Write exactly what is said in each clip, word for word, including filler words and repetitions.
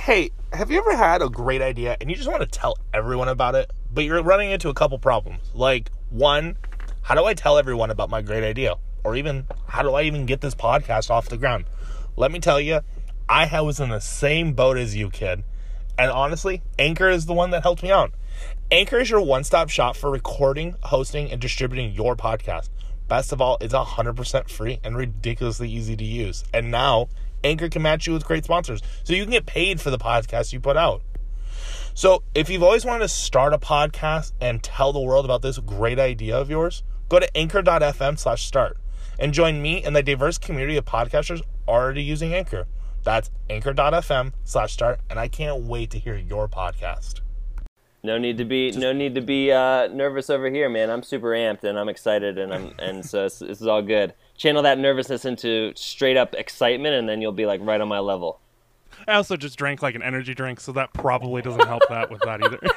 Hey, have you ever had a great idea and you just want to tell everyone about it, but you're running into a couple problems? Like, one, how do I tell everyone about my great idea? Or even, how do I even get this podcast off the ground? Let me tell you, I was in the same boat as you, kid. And honestly, Anchor is the one that helped me out. Anchor is your one-stop shop for recording, hosting, and distributing your podcast. Best of all, it's one hundred percent free and ridiculously easy to use. And now, Anchor can match you with great sponsors, so you can get paid for the podcast you put out. So if you've always wanted to start a podcast and tell the world about this great idea of yours, go to anchor.fm slash start and join me and the diverse community of podcasters already using Anchor. That's anchor.fm slash start, and I can't wait to hear your podcast. No need to be no need to be uh, nervous over here, man. I'm super amped and I'm excited, and I'm and so this, this is all good. Channel that nervousness into straight up excitement, and then you'll be like right on my level. I also just drank like an energy drink, so that probably doesn't help that with that either.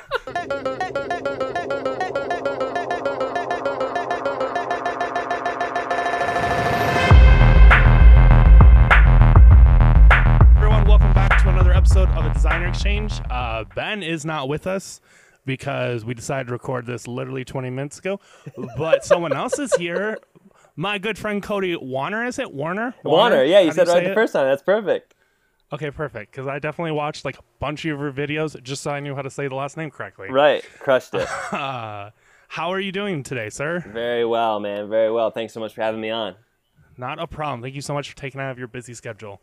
Everyone, welcome back to another episode of A Designer Exchange. Uh, Ben is not with us because we decided to record this literally twenty minutes ago, but someone else is here. My good friend Cody Warner, is it? Warner? Warner, Warner yeah, you How said you it right the it? first time. That's perfect. Okay, perfect. Because I definitely watched like a bunch of your videos just so I knew how to say the last name correctly. Right, crushed it. Uh, how are you doing today, sir? Very well, man. Very well. Thanks so much for having me on. Not a problem. Thank you so much for taking out of your busy schedule.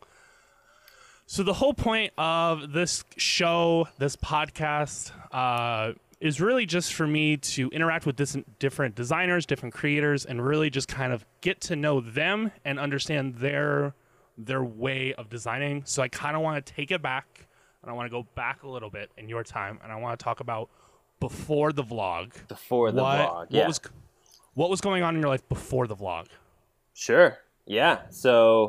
So the whole point of this show, this podcast, uh, is really just for me to interact with this different designers, different creators, and really just kind of get to know them and understand their their way of designing. So I kind of want to take it back, and I want to go back a little bit in your time, and I want to talk about before the vlog. Before the what, vlog, yeah. What was, what was going on in your life before the vlog? Sure. Yeah. So,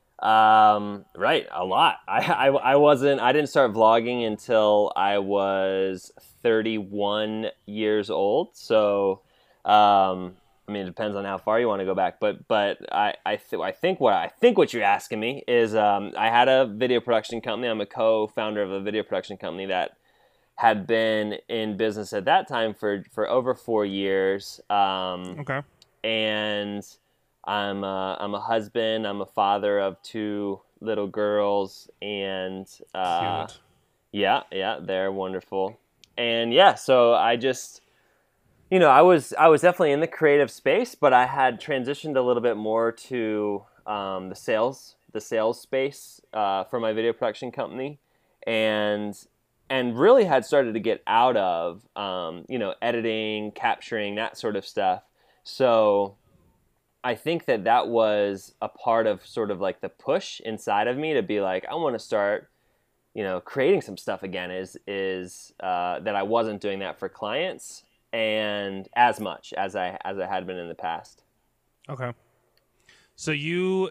um, right, a lot. I, I I wasn't. I didn't start vlogging until I was thirty-one years old. So, um, I mean, it depends on how far you want to go back. But but I I, th- I think what I think what you're asking me is um, I had a video production company. I'm a co-founder of a video production company that had been in business at that time for for over four years. Um, Okay. And I'm a, I'm a husband. I'm a father of two little girls, and uh, Cute. yeah, yeah, they're wonderful. And yeah, so I just, you know, I was I was definitely in the creative space, but I had transitioned a little bit more to um, the sales the sales space uh, for my video production company, and and really had started to get out of um, you know, editing, capturing, that sort of stuff. So I think that that was a part of sort of like the push inside of me to be like, I want to start, you know, creating some stuff again, is is uh, that I wasn't doing that for clients and as much as I as I had been in the past. Okay. So you,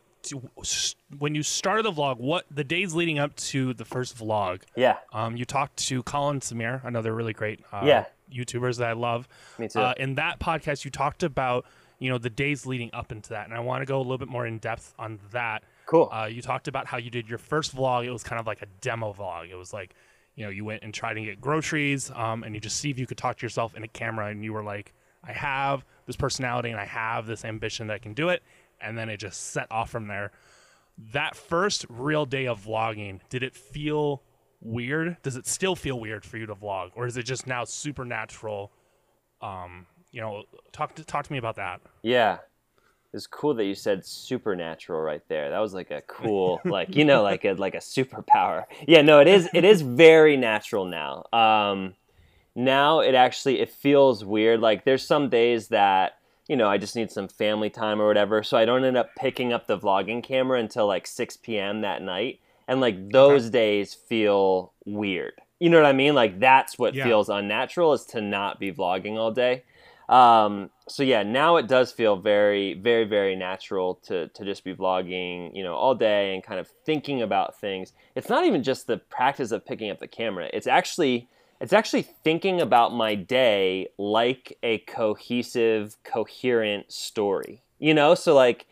when you started the vlog, what the days leading up to the first vlog? Yeah. Um, you talked to Colin Samir, another really great uh, Yeah. YouTubers that I love. Me too. Uh, in that podcast, you talked about, you know, the days leading up into that, and I want to go a little bit more in depth on that. Cool. Uh, you talked about how you did your first vlog. It was kind of like a demo vlog. It was like, you know, you went and tried to get groceries, um, and you just see if you could talk to yourself in a camera, and you were like, I have this personality and I have this ambition that I can do it, and then it just set off from there. That first real day of vlogging, did it feel weird? Does it still feel weird for you to vlog, or is it just now supernatural? Um, you know, talk to talk to me about that. Yeah. It's cool that you said supernatural right there. That was like a cool, like, you know, like a like a superpower. Yeah, no, it is it is very natural now. Um, now it actually it feels weird. Like there's some days that, you know, I just need some family time or whatever, so I don't end up picking up the vlogging camera until like six p.m. that night. And like those okay. days feel weird. You know what I mean? Like that's what yeah. feels unnatural, is to not be vlogging all day. Um, so yeah, now it does feel very, very, very natural to, to just be vlogging, you know, all day and kind of thinking about things. It's not even just the practice of picking up the camera. It's actually, it's actually thinking about my day like a cohesive, coherent story, you know? So like,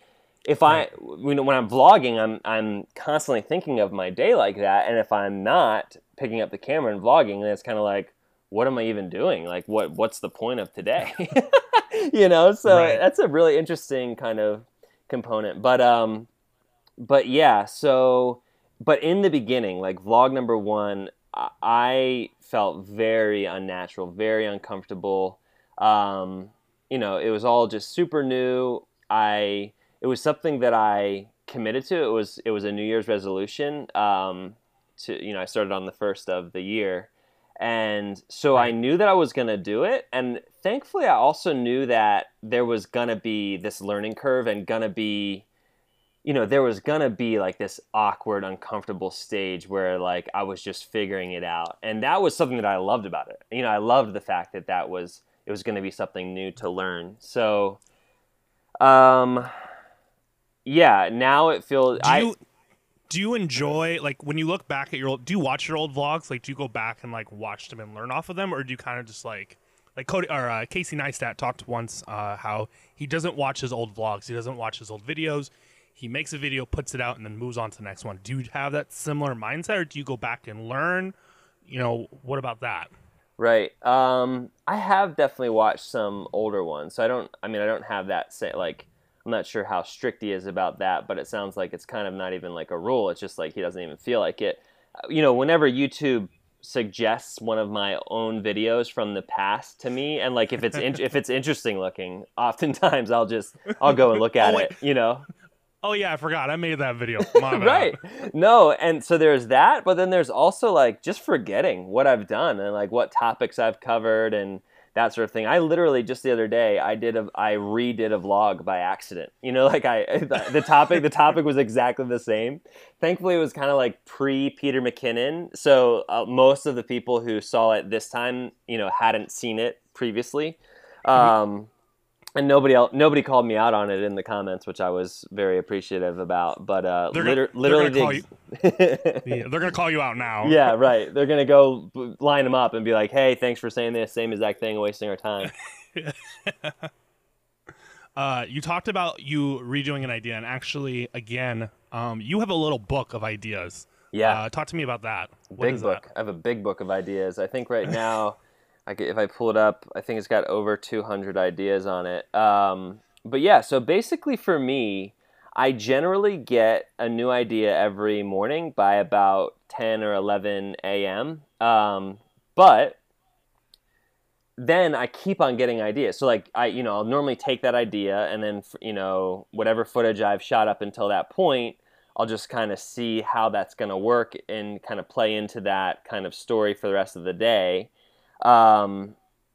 if I, when, when I'm vlogging, I'm I'm constantly thinking of my day like that. And if I'm not picking up the camera and vlogging, then it's kind of like, what am I even doing? Like, what what's the point of today? You know, so right. That's a really interesting kind of component. But um, but yeah, so but in the beginning, like vlog number one, I felt very unnatural, very uncomfortable. Um, you know, it was all just super new. I it was something that I committed to. It was it was a New Year's resolution. Um, to you know, I started on the first of the year. And so I knew that I was going to do it. And thankfully, I also knew that there was going to be this learning curve and going to be, you know, there was going to be like this awkward, uncomfortable stage where like I was just figuring it out. And that was something that I loved about it. You know, I loved the fact that that was, it was going to be something new to learn. So, um, yeah, now it feels... Do you, I, Do you enjoy, like, when you look back at your old, do you watch your old vlogs? Like, do you go back and, like, watch them and learn off of them? Or do you kind of just, like, like Cody, or uh, Casey Neistat talked once uh, how he doesn't watch his old vlogs. He doesn't watch his old videos. He makes a video, puts it out, and then moves on to the next one. Do you have that similar mindset, or do you go back and learn? You know, what about that? Right. Um, I have definitely watched some older ones. So I don't, I mean, I don't have that, say, like, I'm not sure how strict he is about that, but it sounds like it's kind of not even like a rule. It's just like he doesn't even feel like it. You know, whenever YouTube suggests one of my own videos from the past to me, and like if it's in, if it's interesting looking, oftentimes I'll just I'll go and look at oh, it. You know. Oh yeah, I forgot. I made that video. Right. No, and so there's that, but then there's also like just forgetting what I've done and like what topics I've covered and that sort of thing. I literally just the other day I did a I redid a vlog by accident. You know, like I the topic the topic was exactly the same. Thankfully, it was kind of like pre Peter McKinnon, so uh, most of the people who saw it this time, you know, hadn't seen it previously. Um, and nobody else, nobody called me out on it in the comments, which I was very appreciative about. But uh, they're liter- gonna, literally, they're gonna, the ex- yeah, they're gonna call you out now. Yeah, right. They're gonna go line them up and be like, "Hey, thanks for saying this same exact thing, wasting our time." uh, you talked about you redoing an idea, and actually, again, um, you have a little book of ideas. Yeah, uh, talk to me about that. What big is book. That? I have a big book of ideas. I think right now. I get, if I pull it up, I think it's got over two hundred ideas on it. Um, but yeah, so basically for me, I generally get a new idea every morning by about ten or eleven a.m. Um, but then I keep on getting ideas. So like I, you know, I'll normally take that idea and then, you know, whatever footage I've shot up until that point, I'll just kind of see how that's going to work and kind of play into that kind of story for the rest of the day. Um,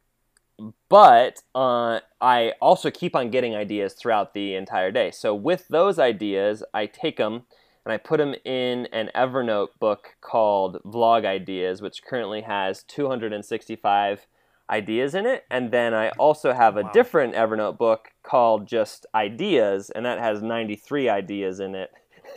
but uh, I also keep on getting ideas throughout the entire day. So with those ideas, I take them and I put them in an Evernote book called Vlog Ideas, which currently has two hundred sixty-five ideas in it. And then I also have a wow. different Evernote book called just Ideas, and that has ninety-three ideas in it.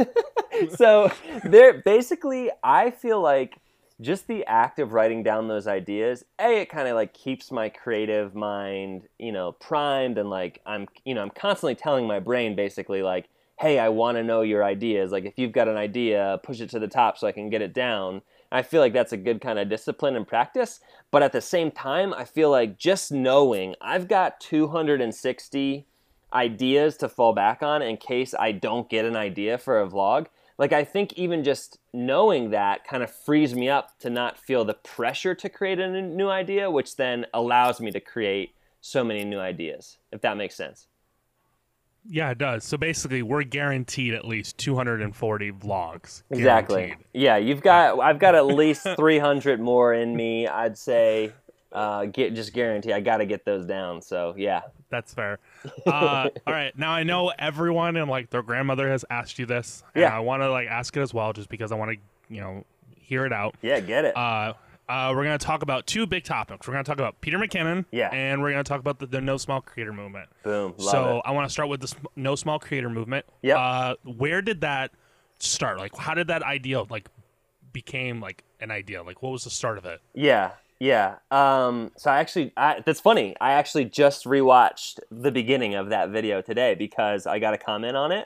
So there, basically, I feel like just the act of writing down those ideas, A, it kind of like keeps my creative mind, you know, primed, and like I'm, you know, I'm constantly telling my brain basically like, hey, I want to know your ideas. Like if you've got an idea, push it to the top so I can get it down. I feel like that's a good kind of discipline and practice. But at the same time, I feel like just knowing I've got two hundred sixty ideas to fall back on in case I don't get an idea for a vlog. Like, I think even just knowing that kind of frees me up to not feel the pressure to create a new idea, which then allows me to create so many new ideas, if that makes sense. Yeah, it does. So basically, we're guaranteed at least two hundred forty vlogs. Exactly. Guaranteed. Yeah, you've got, I've got at least three hundred more in me, I'd say. Uh, get just guarantee I got to get those down. So, yeah. That's fair. Uh, all right. Now I know everyone and like their grandmother has asked you this. And yeah. I want to like ask it as well, just because I want to, you know, hear it out. Yeah, get it. Uh, uh, we're going to talk about two big topics. We're going to talk about Peter McKinnon. Yeah. And we're going to talk about the, the No Small Creator Movement. Boom. Love so it. I want to start with the No Small Creator Movement. Yeah. Uh, where did that start? Like, how did that idea like became like an idea? Like, what was the start of it? Yeah. Yeah. Um, so I actually, I, that's funny. I actually just rewatched the beginning of that video today because I got a comment on it.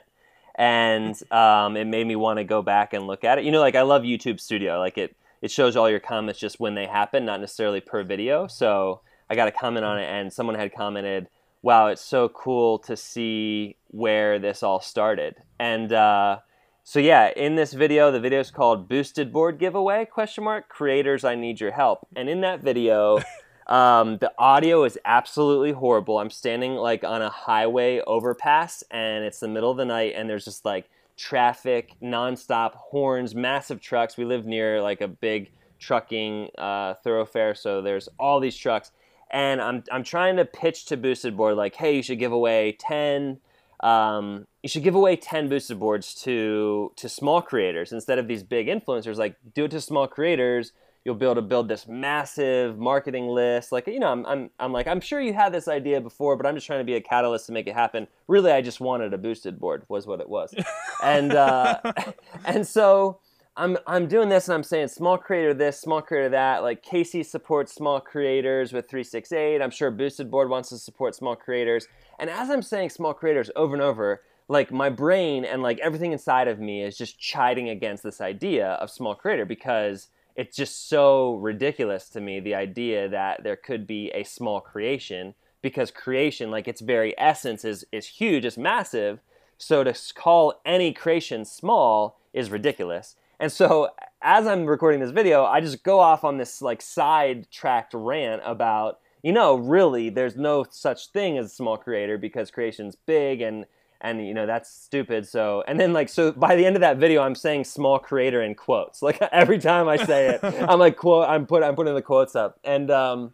and um, it made me want to go back and look at it. You know, like I love YouTube Studio. Like it, it shows all your comments just when they happen, not necessarily per video. So I got a comment on it, and someone had commented, "Wow, it's so cool to see where this all started." And uh, so yeah, in this video, the video is called "Boosted Board Giveaway?" Question mark. Creators, I need your help. And in that video, um, the audio is absolutely horrible. I'm standing like on a highway overpass, and it's the middle of the night, and there's just like traffic, nonstop horns, massive trucks. We live near like a big trucking uh, thoroughfare, so there's all these trucks. And I'm I'm trying to pitch to Boosted Board like, hey, you should give away ten. Um, you should give away ten boosted boards to to small creators instead of these big influencers. Like, do it to small creators. You'll be able to build this massive marketing list. Like, you know, I'm I'm I'm like, I'm sure you had this idea before, but I'm just trying to be a catalyst to make it happen. Really, I just wanted a boosted board was what it was. and uh, and so I'm I'm doing this, and I'm saying small creator this, small creator that. Like Casey supports small creators with three six eight. I'm sure Boosted Board wants to support small creators. And as I'm saying small creators over and over, like my brain and like everything inside of me is just chiding against this idea of small creator, because it's just so ridiculous to me, the idea that there could be a small creation, because creation, like its very essence, is is huge, it's massive. So to call any creation small is ridiculous. And so as I'm recording this video, I just go off on this like sidetracked rant about, you know, really there's no such thing as a small creator because creation's big, and and you know that's stupid. So and then like so by the end of that video, I'm saying small creator in quotes. Like every time I say it, I'm like quote I'm put I'm putting the quotes up. And um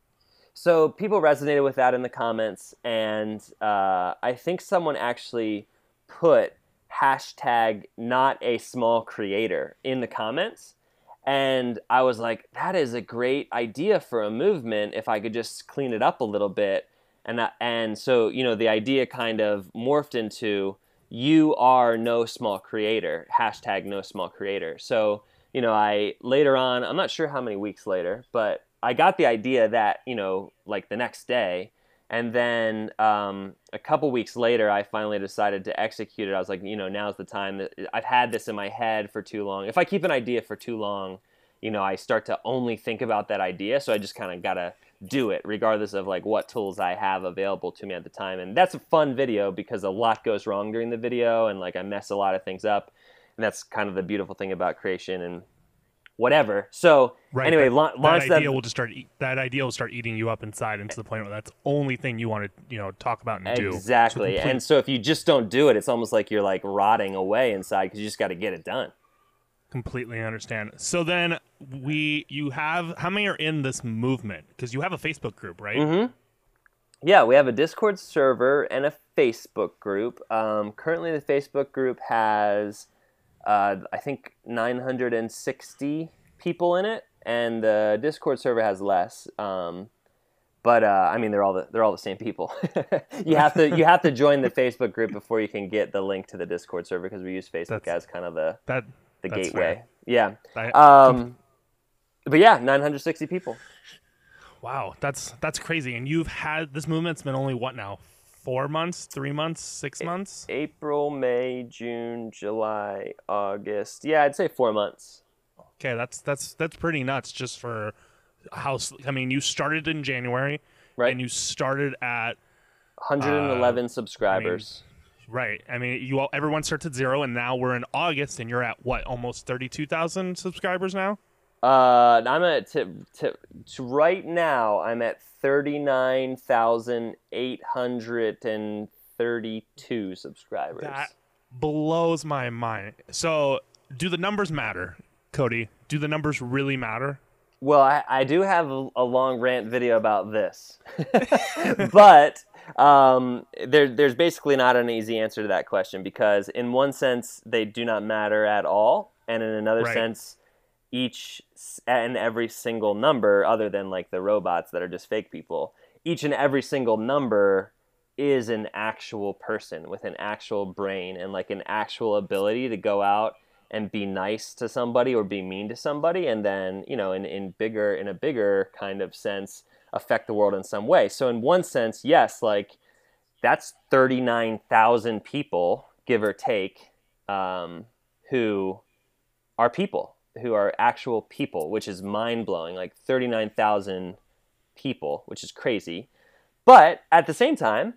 so people resonated with that in the comments, and uh I think someone actually put hashtag not a small creator in the comments. And I was like, that is a great idea for a movement if I could just clean it up a little bit. And that, and so, you know, the idea kind of morphed into you are no small creator, hashtag no small creator. So, you know, I later on, I'm not sure how many weeks later, but I got the idea that, you know, like the next day. And then um, a couple weeks later, I finally decided to execute it. I was like, you know, now's the time. That I've had this in my head for too long. If I keep an idea for too long, you know, I start to only think about that idea. So I just kind of got to do it regardless of like what tools I have available to me at the time. And that's a fun video because a lot goes wrong during the video, and like I mess a lot of things up. And that's kind of the beautiful thing about creation and whatever. So right, anyway, that, la- launch that idea that. will just start. Eat, that idea will start eating you up inside, and to the point where that's the only thing you want to, you know, talk about and do. Exactly. So complete- and so if you just don't do it, it's almost like you're like rotting away inside because you just got to get it done. Completely understand. So then we, you have, how many are in this movement? Because you have a Facebook group, right? Mm-hmm. Yeah, we have a Discord server and a Facebook group. Um, currently, the Facebook group has, uh, I think, nine hundred sixty people in it, and the Discord server has less. Um, but uh, I mean, they're all the they're all the same people. you have to you have to join the Facebook group before you can get the link to the Discord server, because we use Facebook That's, as kind of the that the that's gateway. fair. Yeah. I, Um, but yeah, nine hundred sixty people. Wow, that's that's crazy. And you've had this movement's been only what now? Four months, three months, six months? April, May, June, July, August. Yeah, I'd say four months. Okay, that's that's that's pretty nuts. Just for how I mean, you started in January, Right. And you started at one hundred eleven uh, subscribers. I mean, right. I mean, you all everyone starts at zero, and now we're in August, and you're at what? Almost thirty-two thousand subscribers now. Uh, I'm at to, to, to right now. I'm at thirty-nine thousand eight hundred and thirty-two subscribers. That blows my mind. So, do the numbers matter, Cody? Do the numbers really matter? Well, I, I do have a, a long rant video about this, but um, there, there's basically not an easy answer to that question, because in one sense they do not matter at all, and in another Right. sense, each and every single number, other than like the robots that are just fake people, each and every single number is an actual person with an actual brain and like an actual ability to go out and be nice to somebody or be mean to somebody, and then, you know, in, in bigger in a bigger kind of sense, affect the world in some way. So in one sense, yes, like that's thirty-nine thousand people give or take, um, who are people, who are actual people, which is mind blowing, like thirty-nine thousand people, which is crazy. But at the same time,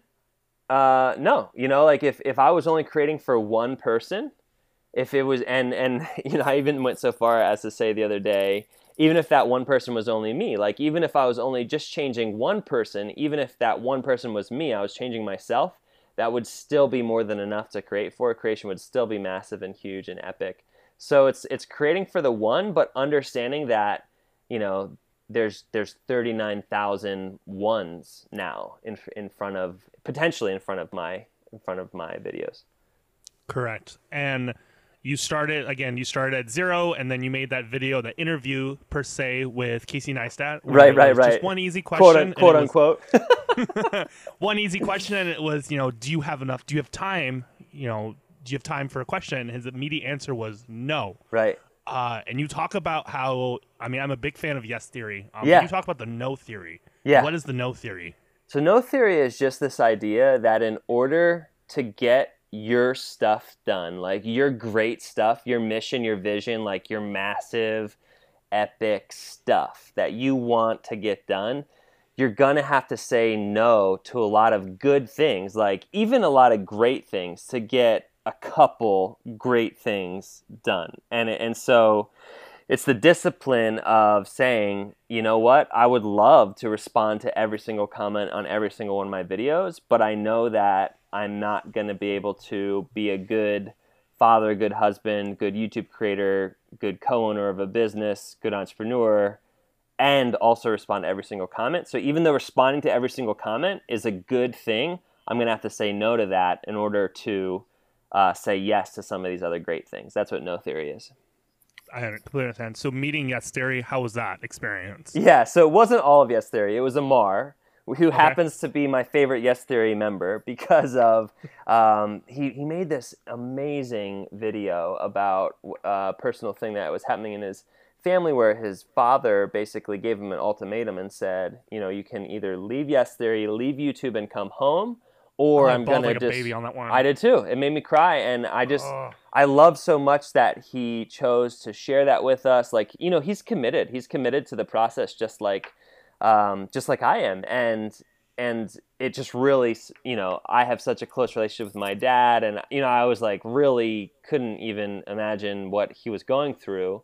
uh, no, you know, like if, if I was only creating for one person, if it was, and, and, you know, I even went so far as to say the other day, even if that one person was only me, like even if I was only just changing one person, even if that one person was me, I was changing myself, that would still be more than enough to create for. Creation would still be massive and huge and epic. So it's it's creating for the one, but understanding that, you know, there's there's thirty-nine thousand ones now in in front of, potentially in front of my in front of my videos. Correct. And you started, again, you started at zero, and then you made that video, the interview, per se, with Casey Neistat. Right, right, right. Just one easy question. Quote, quote unquote. Was, one easy question, and it was, you know, do you have enough, do you have time, you know, do you have time for a question? His immediate answer was no. Right. Uh, and you talk about how, I mean, I'm a big fan of yes theory. Um, yeah. You talk about the no theory. Yeah. What is the no theory? So no theory is just this idea that in order to get your stuff done, like your great stuff, your mission, your vision, like your massive, epic stuff that you want to get done, you're going to have to say no to a lot of good things, like even a lot of great things, to get a couple great things done. And and so it's the discipline of saying, you know what, I would love to respond to every single comment on every single one of my videos, but I know that I'm not going to be able to be a good father, good husband, good YouTube creator, good co-owner of a business, good entrepreneur, and also respond to every single comment. So even though responding to every single comment is a good thing, I'm going to have to say no to that in order to uh, say yes to some of these other great things. That's what no theory is. I completely understand. So meeting Yes Theory, how was that experience? Yeah, so it wasn't all of Yes Theory. It was Amar, who okay. happens to be my favorite Yes Theory member because of, um, he, he made this amazing video about a personal thing that was happening in his family where his father basically gave him an ultimatum and said, you know, you can either leave Yes Theory, leave YouTube and come home, or oh, I'm going like to just... baby on that one. I did too. It made me cry, and I just... Oh. I love so much that he chose to share that with us. Like, you know, he's committed. He's committed to the process just like um, just like I am. And and it just really, you know, I have such a close relationship with my dad. And, you know, I was like really couldn't even imagine what he was going through.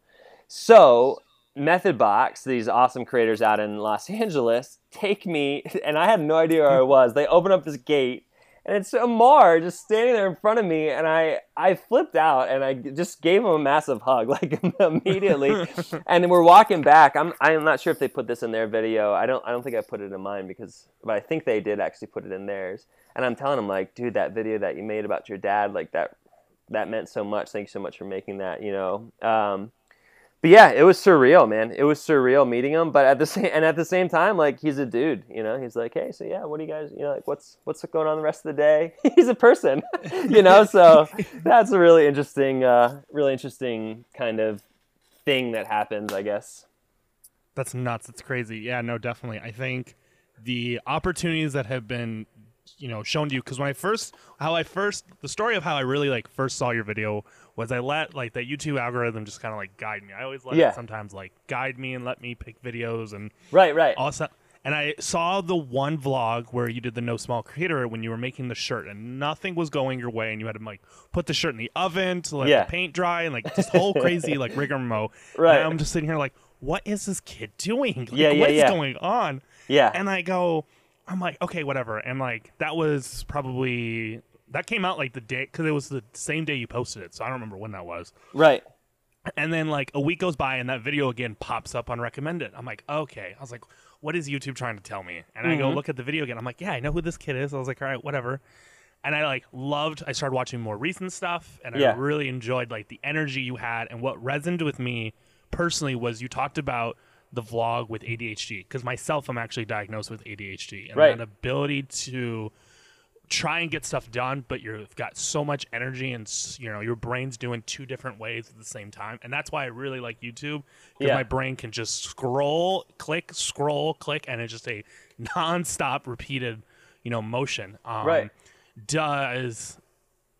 So MethodBox, these awesome creators out in Los Angeles, take me, and I had no idea where I was. They open up this gate, and it's Amar just standing there in front of me, and I, I flipped out, and I just gave him a massive hug, like immediately. And then we're walking back. I'm I'm not sure if they put this in their video. I don't I don't think I put it in mine because, but I think they did actually put it in theirs. And I'm telling him like, dude, that video that you made about your dad, like that that meant so much. Thank you so much for making that. You know. Um, But yeah, it was surreal, man. It was surreal meeting him. But at the same and at the same time, like he's a dude, you know. He's like, hey, so yeah, what do you guys, you know, like what's what's going on the rest of the day? He's a person, you know. So that's a really interesting, uh, really interesting kind of thing that happens, I guess. That's nuts. It's crazy. Yeah, no, definitely. I think the opportunities that have been, you know, shown to you, because when I first, how I first, the story of how I really like first saw your video was I let like that YouTube algorithm just kind of like guide me. I always let yeah. it sometimes like guide me and let me pick videos and right, right. Also, and I saw the one vlog where you did the No Small Creator when you were making the shirt and nothing was going your way and you had to like put the shirt in the oven to let yeah. the paint dry and like this whole crazy like rigmarole. Right. And I'm just sitting here like, what is this kid doing? Like, yeah, yeah, what is yeah. going on? Yeah. And I go, I'm like, okay, whatever. And like that was probably. That came out like the day, because it was the same day you posted it, so I don't remember when that was. Right. And then like a week goes by and that video again pops up on recommended. I'm like, okay. I was like, what is YouTube trying to tell me? And mm-hmm. I go look at the video again. I'm like, yeah, I know who this kid is. I was like, all right, whatever. And I like loved, I started watching more recent stuff, and yeah. I really enjoyed like the energy you had. And what resonated with me personally was you talked about the vlog with A D H D, because myself, I'm actually diagnosed with A D H D. And right. that ability to try and get stuff done, but you've got so much energy and, you know, your brain's doing two different ways at the same time. And that's why I really like YouTube, because yeah. my brain can just scroll, click, scroll, click, and it's just a nonstop repeated, you know, motion. Um, right. Does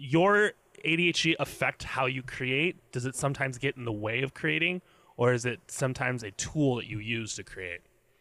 your A D H D affect how you create? Does it sometimes get in the way of creating, or is it sometimes a tool that you use to create?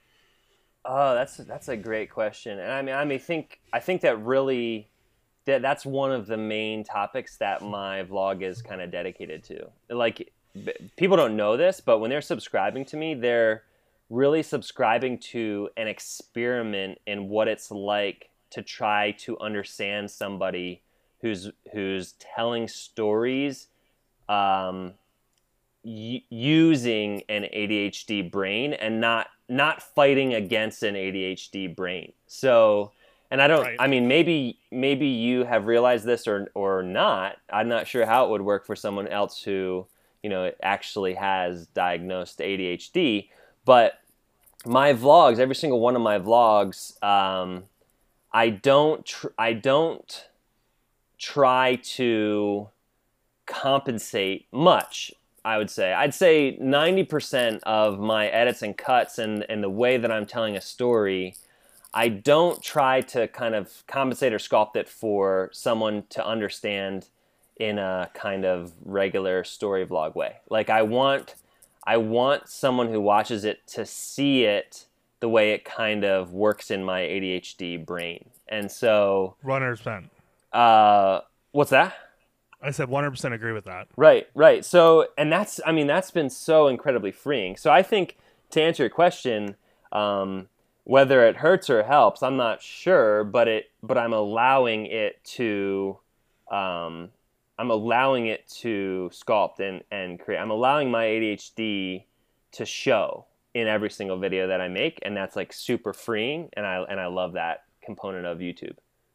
Oh, that's that's a great question, and I mean, I mean, think I think that really that that's one of the main topics that my vlog is kind of dedicated to. Like, b- people don't know this, but when they're subscribing to me, they're really subscribing to an experiment in what it's like to try to understand somebody who's who's telling stories um, y- using an A D H D brain and not not fighting against an A D H D brain. So, and I don't, Right. I mean, maybe maybe you have realized this or or not. I'm not sure how it would work for someone else who, you know, actually has diagnosed A D H D. But my vlogs, every single one of my vlogs, um, I don't tr- I don't try to compensate much, I would say. I'd say ninety percent of my edits and cuts and, and the way that I'm telling a story, I don't try to kind of compensate or sculpt it for someone to understand in a kind of regular story vlog way. Like, I want I want someone who watches it to see it the way it kind of works in my A D H D brain. And so, one hundred percent. uh, what's that? I said one hundred percent agree with that. Right, right. So, and that's, I mean, that's been so incredibly freeing. So I think, to answer your question, um, whether it hurts or helps, I'm not sure, but it, but I'm allowing it to, um, I'm allowing it to sculpt and, and create. I'm allowing my A D H D to show in every single video that I make, and that's like super freeing, and I and I love that component of YouTube.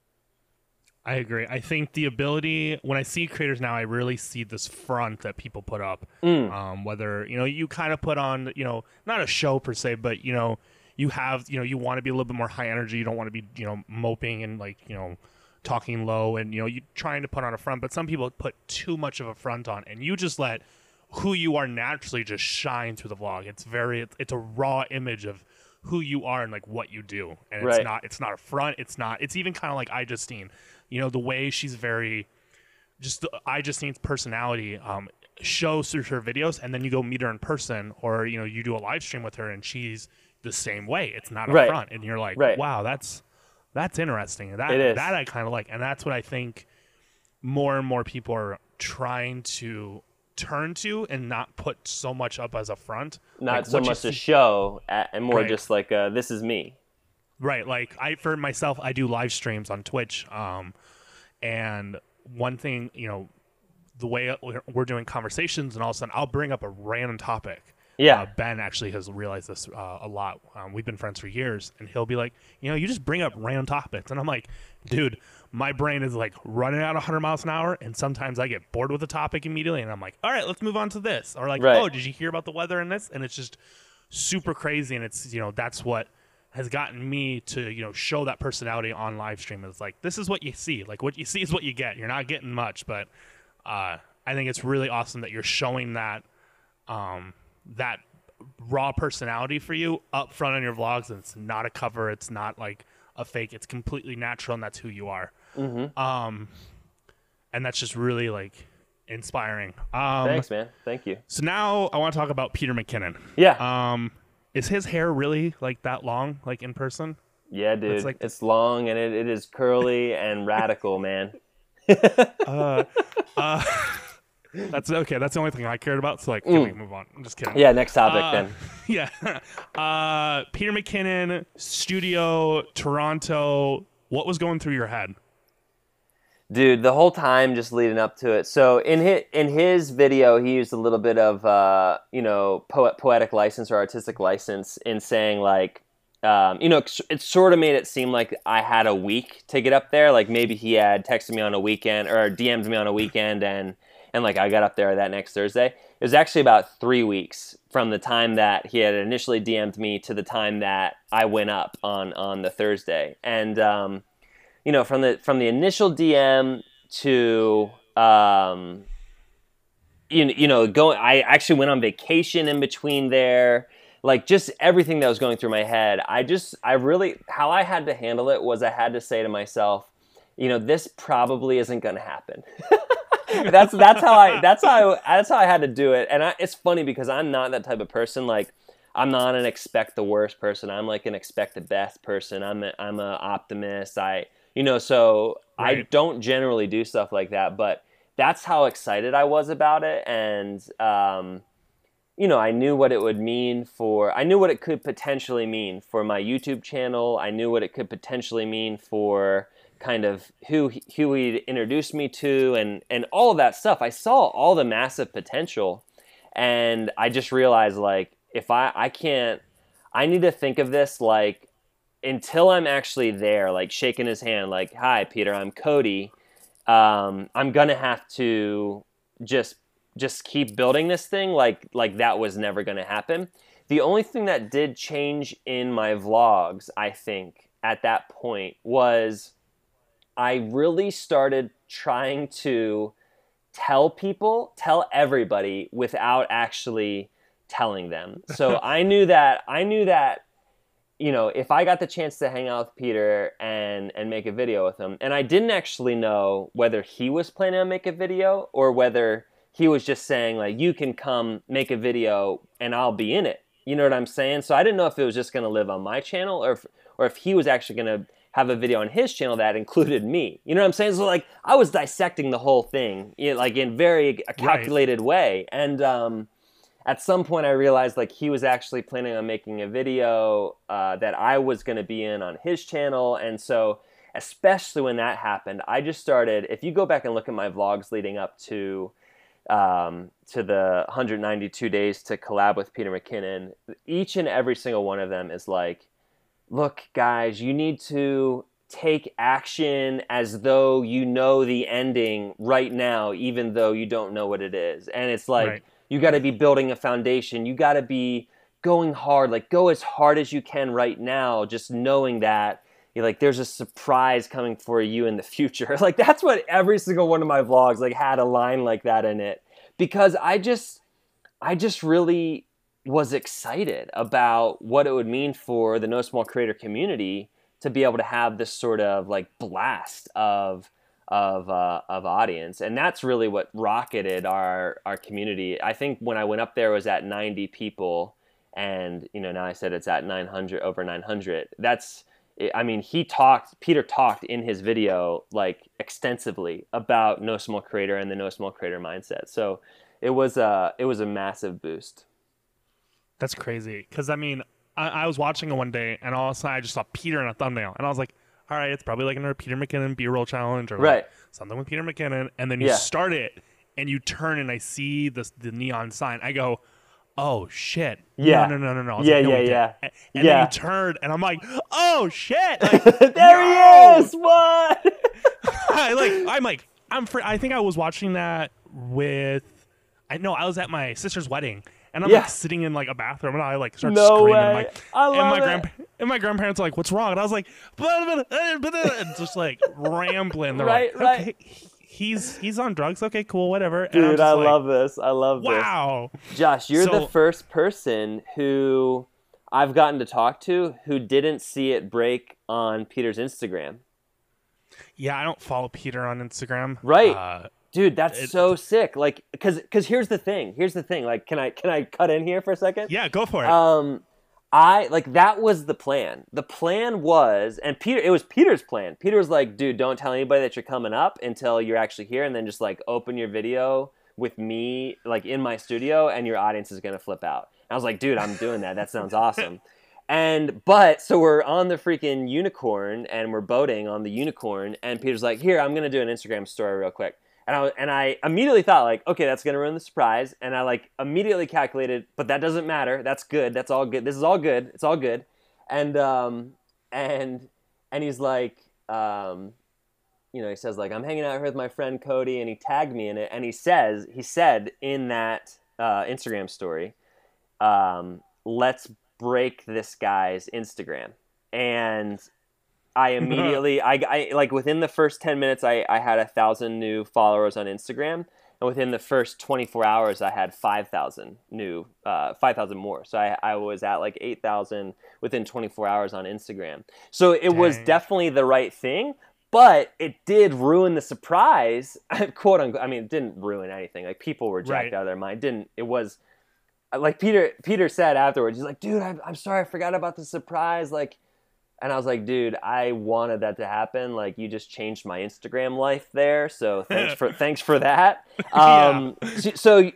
I agree. I think the ability, when I see creators now, I really see this front that people put up. Mm. Um, whether, you know, you kind of put on, you know, not a show per se, but, you know, you have, you know, you want to be a little bit more high energy. You don't want to be, you know, moping and like, you know, talking low and, you know, you trying to put on a front. But some people put too much of a front on, and you just let who you are naturally just shine through the vlog. It's very, it's, it's a raw image of who you are and like what you do. And it's Right. not, it's not a front. It's not, it's even kind of like iJustine. You know, the way she's very, just the iJustine's personality um, shows through her videos, and then you go meet her in person, or, you know, you do a live stream with her and she's the same way. It's not a Right. front. And you're like, Right. wow, that's, that's interesting. That, It is. that I kind of like. And that's what I think more and more people are trying to turn to and not put so much up as a front. Not Like, so what you much a see- show, a- and more Right. just like, uh, this is me. Right. Like I, for myself, I do live streams on Twitch. Um, and one thing, you know, the way we're- we're doing conversations, and all of a sudden I'll bring up a random topic. Yeah. Uh, Ben actually has realized this uh, a lot. Um, we've been friends for years, and he'll be like, you know, you just bring up random topics. And I'm like, dude, my brain is like running at one hundred miles an hour, and sometimes I get bored with the topic immediately, and I'm like, all right, let's move on to this. Or like, Right. oh, did you hear about the weather in this? And it's just super crazy, and it's, you know, that's what has gotten me to, you know, show that personality on live stream. It's like, this is what you see. Like, what you see is what you get. You're not getting much, but uh, I think it's really awesome that you're showing that um, that raw personality for you up front on your vlogs, and it's not a cover. It's not like a fake. It's completely natural, and that's who you are. Mm-hmm. Um, and that's just really like inspiring. Um, Thanks, man. Thank you. So now I want to talk about Peter McKinnon. Yeah. Um, is his hair really like that long, like in person? Yeah, dude. It's like- it's long, and it, it is curly and radical, man. Uh, uh, that's okay. That's the only thing I cared about. So like, can we move on? I'm just kidding. Yeah, next topic Uh, then. Yeah. Uh, Peter McKinnon, studio, Toronto. What was going through your head? Dude, the whole time just leading up to it. So in his, in his video, he used a little bit of, uh, you know, poet, poetic license or artistic license in saying like, um, you know, it sort of made it seem like I had a week to get up there. Like maybe he had texted me on a weekend or D M'd me on a weekend and, and like I got up there that next Thursday. It was actually about three weeks from the time that he had initially D M'd me to the time that I went up on, on the Thursday. And, um, you know, from the from the initial D M to um, you, you know, going, I actually went on vacation in between there. Like just everything that was going through my head. I just, I really, how I had to handle it was I had to say to myself, you know, this probably isn't going to happen. that's that's how I that's how I, that's how I had to do it. And I, it's funny because I'm not that type of person. Like, I'm not an expect the worst person. I'm like an expect the best person. I'm a, I'm a optimist. I you know, so right. I don't generally do stuff like that, but that's how excited I was about it. And um, you know, I knew what it would mean for, I knew what it could potentially mean for my YouTube channel. I knew what it could potentially mean for kind of who who he'd introduced me to, and and all of that stuff. I saw all the massive potential, and I just realized, like, if I I can't, I need to think of this like until I'm actually there, like shaking his hand, like, hi Peter, I'm Cody. Um, I'm gonna have to just just keep building this thing like like that was never gonna happen. The only thing that did change in my vlogs, I think, at that point was I really started trying to tell people, tell everybody without actually telling them. So I knew that, I knew that, you know, if I got the chance to hang out with Peter and, and make a video with him, and I didn't actually know whether he was planning on making a video or whether he was just saying, like, you can come make a video and I'll be in it. You know what I'm saying? So I didn't know if it was just going to live on my channel or if, or if he was actually going to have a video on his channel that included me. You know what I'm saying? So like I was dissecting the whole thing, you know, like in very a calculated right. way. And um, at some point I realized like he was actually planning on making a video uh, that I was going to be in on his channel. And so especially when that happened, I just started, if you go back and look at my vlogs leading up to um, to the one hundred ninety-two days to collab with Peter McKinnon, each and every single one of them is like, look, guys, you need to take action as though you know the ending right now, even though you don't know what it is. And it's like, right. you got to be building a foundation. You got to be going hard, like go as hard as you can right now, just knowing that you're like, there's a surprise coming for you in the future. Like that's what every single one of my vlogs like had a line like that in it, because I just, I just really was excited about what it would mean for the No Small Creator community to be able to have this sort of like blast of of uh, of audience, and that's really what rocketed our our community. I think when I went up there it was at ninety people, and you know now I said it's at nine hundred, over nine hundred. That's, I mean, he talked, Peter talked in his video like extensively about No Small Creator and the No Small Creator mindset. So it was a it was a massive boost. That's crazy. Because, I mean, I, I was watching it one day, and all of a sudden I just saw Peter in a thumbnail. And I was like, all right, it's probably like another Peter McKinnon B-roll challenge or right. like something with Peter McKinnon. And then you yeah. start it, and you turn, and I see this, the neon sign. I go, oh, shit. Yeah. No, no, no, no, no. I was yeah, like, no, yeah, yeah. And, and yeah. then you turn, and I'm like, oh, shit. Like, there no! he is. What? I, like, I'm like, I'm fr- I think I was watching that with, I know, I was at my sister's wedding. And I'm yeah. like sitting in like a bathroom, and I like start no screaming. Way. And, like, I love and my it. grandpa and my grandparents are like, "What's wrong?" And I was like, and just like rambling. They're right, like, right. "Okay, he's he's on drugs. Okay, cool, whatever." Dude, and I like, love this. I love wow. this. Wow, Josh, you're so, the first person who I've gotten to talk to who didn't see it break on Peter's Instagram. Yeah, I don't follow Peter on Instagram. Right. Uh, Dude, that's it, so sick. Like, cause, cause here's the thing. Here's the thing. Like, can I, can I cut in here for a second? Yeah, go for it. Um, I like that was the plan. The plan was, and Peter, it was Peter's plan. Peter was like, dude, don't tell anybody that you're coming up until you're actually here, and then just like open your video with me, like in my studio, and your audience is gonna flip out. And I was like, dude, I'm doing that. That sounds awesome. And but so we're on the freaking unicorn, and we're boating on the unicorn, and Peter's like, here, I'm gonna do an Instagram story real quick. And I, and I immediately thought, like, okay, that's going to ruin the surprise. And I, like, immediately calculated, but that doesn't matter. That's good. That's all good. This is all good. It's all good. And, um, and, and he's like, um, you know, he says, like, I'm hanging out here with my friend Cody, and he tagged me in it. And he says, he said in that uh, Instagram story, um, let's break this guy's Instagram. And I immediately, I, I like within the first ten minutes, I, I had a thousand new followers on Instagram, and within the first twenty-four hours, I had five thousand new, uh, five thousand more. So I, I was at like eight thousand within twenty-four hours on Instagram. So it Dang. was definitely the right thing, but it did ruin the surprise, quote unquote. I mean, it didn't ruin anything. Like, people were jacked Right. out of their mind. Didn't it was like Peter Peter said afterwards. He's like, dude, I'm, I'm sorry, I forgot about the surprise. Like, and I was like, dude, I wanted that to happen. Like, you just changed my Instagram life there. So thanks for thanks for that. Um, so, so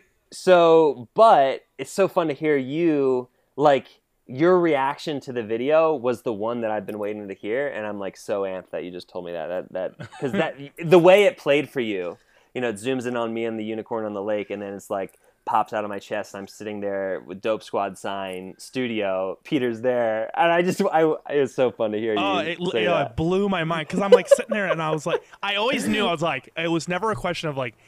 so, but it's so fun to hear you, like, your reaction to the video was the one that I've been waiting to hear, and I'm like so amped that you just told me that that that because that the way it played for you, you know, it zooms in on me and the unicorn on the lake, and then it's like pops out of my chest. And I'm sitting there with Dope Squad sign studio. Peter's there, and I just I it was so fun to hear you. Oh, it, say you know, that. it blew my mind because I'm like sitting there and I was like, I always knew I was like, it was never a question of like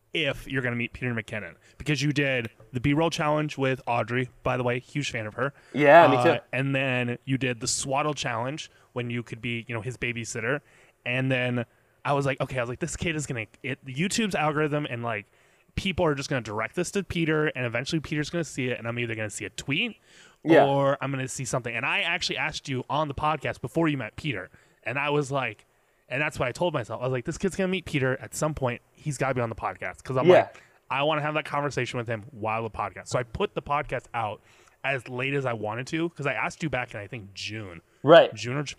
if you're gonna meet Peter McKinnon because you did the B-roll challenge with Audrey. By the way, huge fan of her. Yeah, me Uh, too. and then you did the Swaddle challenge when you could be, you know, his babysitter. And then I was like, okay, I was like, this kid is gonna it YouTube's algorithm and like people are just gonna direct this to Peter, and eventually Peter's gonna see it, and I'm either gonna see a tweet Yeah. or I'm gonna see something. And I actually asked you on the podcast before you met Peter, and I was like, and that's what I told myself. I was like, this kid's gonna meet Peter at some point. He's got to be on the podcast because I'm Yeah. like, I want to have that conversation with him while the podcast. So I put the podcast out as late as I wanted to because I asked you back in I think June, Right. June or Ju-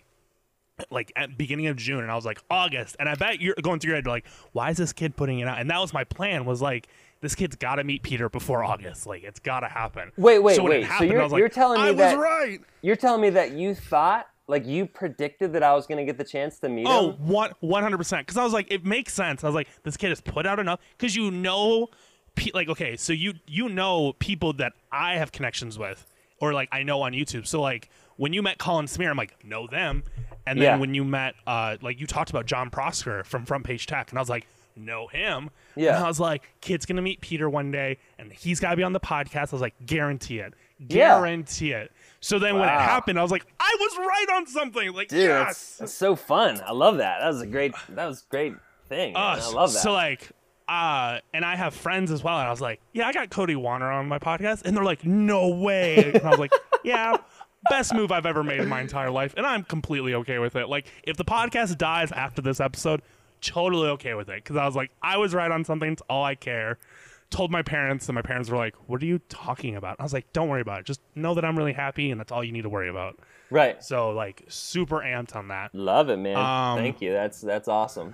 like at beginning of June, and I was like August, and I bet you're going through your head like, why is this kid putting it out? And that was my plan. Was like, this kid's got to meet Peter before August. Like, it's got to happen. Wait, wait, so when it wait. So happened, you're- I was like, you're telling me I that- was right. You're telling me that you thought, like, you predicted that I was gonna get the chance to meet Oh, him? one one hundred percent. Because I was like, it makes sense. I was like, this kid has put out enough. Because you know, pe- like, okay, so you you know people that I have connections with, or like I know on YouTube. So like when you met Colin Smear, I'm like, know them. And then Yeah. when you met, uh, like you talked about John Prosker from Front Page Tech, and I was like, know him. Yeah. And I was like, kid's gonna meet Peter one day, and he's gotta be on the podcast. I was like, guarantee it, Yeah. guarantee it. So then when it Wow. happened, I was like, I was right on something. Like, Dude, yes. that's, that's so fun. I love that. That was a great. That was a great thing. man. Uh, I love that. So like, uh, and I have friends as well, and I was like, yeah, I got Cody Warner on my podcast, and they're like, no way. And I was like, yeah, best move I've ever made in my entire life, and I'm completely okay with it. Like, if the podcast dies after this episode, totally okay with it, because I was like, I was right on something. It's all I care. Told my parents, and my parents were like, what are you talking about? I was like, don't worry about it. Just know that I'm really happy, and that's all you need to worry about. right. So like, super amped on that. Love it, man. Um, Thank you. That's that's awesome.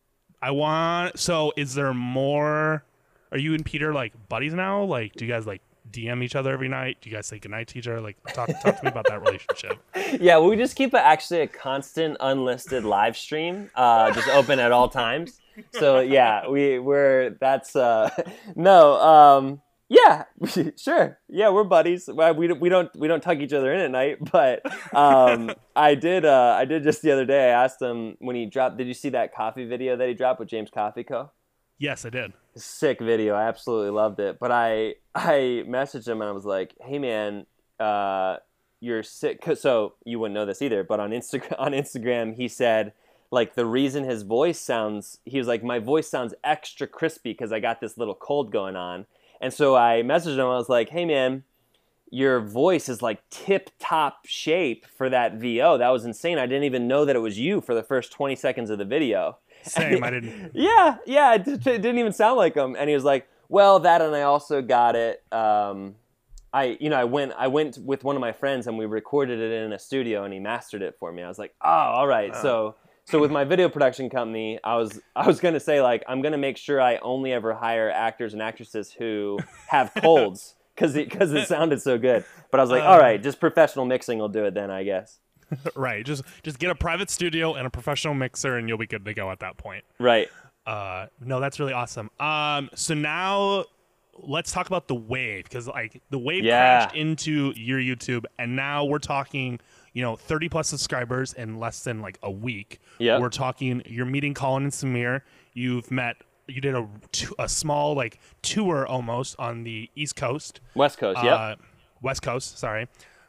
I want. So, is there more? Are you and Peter like buddies now? Like, do you guys like D M each other every night? Do you guys say goodnight to each other? Like, talk talk to me about that relationship. Yeah, we just keep a, actually a constant unlisted live stream, uh, just open at all times. So yeah, we we're that's uh, no um, yeah sure yeah we're buddies. Well, we we don't we don't tuck each other in at night, but um, I did uh, I did just the other day. I asked him when he dropped. Did you see that coffee video that he dropped with James Coffee Co? Yes, I did. Sick video. I absolutely loved it. But I I messaged him and I was like, hey man, uh, you're sick. 'Cause- so you wouldn't know this either, but on Instagram on Instagram he said like the reason his voice sounds he was like my voice sounds extra crispy because I got this little cold going on. And so I messaged him. I was like, hey man, your voice is like tip top shape for that V O. That was insane. I didn't even know that it was you for the first twenty seconds of the video. Same. I didn't. Yeah, yeah, it, d- it didn't even sound like him. And he was like, "Well, that, and I also got it. Um, I, you know, I went, I went with one of my friends, and we recorded it in a studio, and he mastered it for me." I was like, "Oh, all right." So, so with my video production company, I was, I was gonna say like, I'm gonna make sure I only ever hire actors and actresses who have colds, because it, because it sounded so good. But I was like, "All right, just professional mixing will do it then, I guess." Right. Just just get a private studio and a professional mixer, and you'll be good to go at that point. Right. Uh, no, that's really awesome. Um, so now let's talk about the wave, because like the wave Yeah. crashed into your YouTube, and now we're talking, you know, thirty plus subscribers in less than like a week. Yep. We're talking. You're meeting Colin and Samir. You've met. You did a a small like tour almost on the East Coast. West Coast. Yep. Uh, West Coast. Sorry.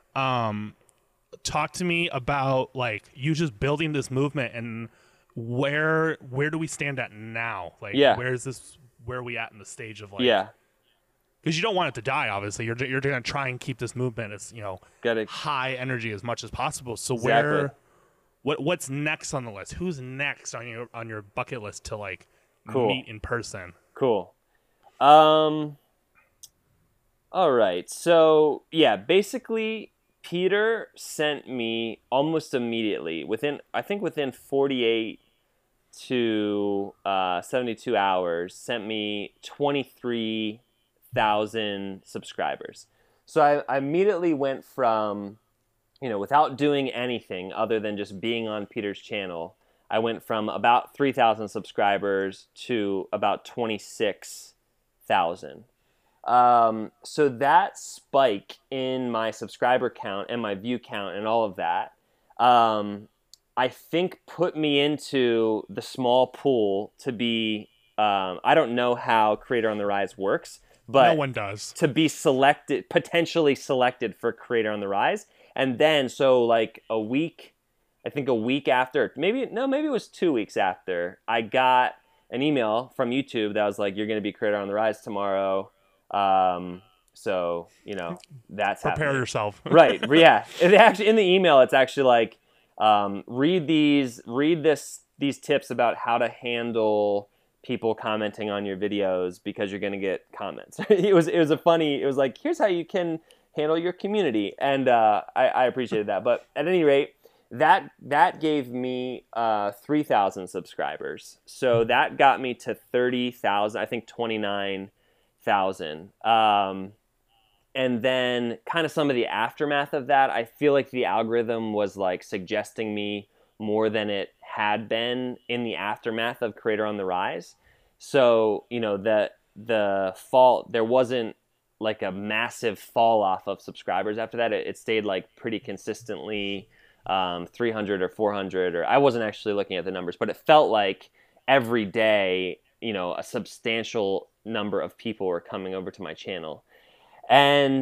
Um, talk to me about like you just building this movement, and where where do we stand at now? Like, Yeah. where is this? Where are we at in the stage of like? yeah. Because you don't want it to die. Obviously, you're you're going to try and keep this movement as, you know, Got it. high energy as much as possible. So Exactly. where what what's next on the list? Who's next on your on your bucket list to like Cool. meet in person? Cool. Um. All right. So yeah, basically, Peter sent me almost immediately, within I think within forty-eight to uh, seventy-two hours, sent me twenty-three thousand subscribers. So I, I immediately went from, you know, without doing anything other than just being on Peter's channel, I went from about three thousand subscribers to about twenty-six thousand. Um, so that spike in my subscriber count and my view count and all of that, um, I think put me into the small pool to be, um, I don't know how Creator on the Rise works, but No one does. to be selected, potentially selected for Creator on the Rise. And then, so like a week, I think a week after, maybe, no, maybe it was two weeks after, I got an email from YouTube that was like, you're going to be Creator on the Rise tomorrow. Um, so, you know, that's Prepare happening. yourself. Right. Yeah. It actually, in the email, it's actually like, um, read these, read this, these tips about how to handle people commenting on your videos because you're going to get comments. it was, it was a funny, it was like, here's how you can handle your community. And, uh, I, I appreciated that. But at any rate, that, that gave me, uh, three thousand subscribers. So that got me to thirty thousand, I think twenty-nine thousand. Um, and then kind of some of the aftermath of that, I feel like the algorithm was like suggesting me more than it had been in the aftermath of Creator on the Rise. So, you know, the, the fall, there wasn't like a massive fall off of subscribers after that. It, it stayed like pretty consistently, um, three hundred or four hundred, or I wasn't actually looking at the numbers, but it felt like every day, you know, a substantial number of people were coming over to my channel. And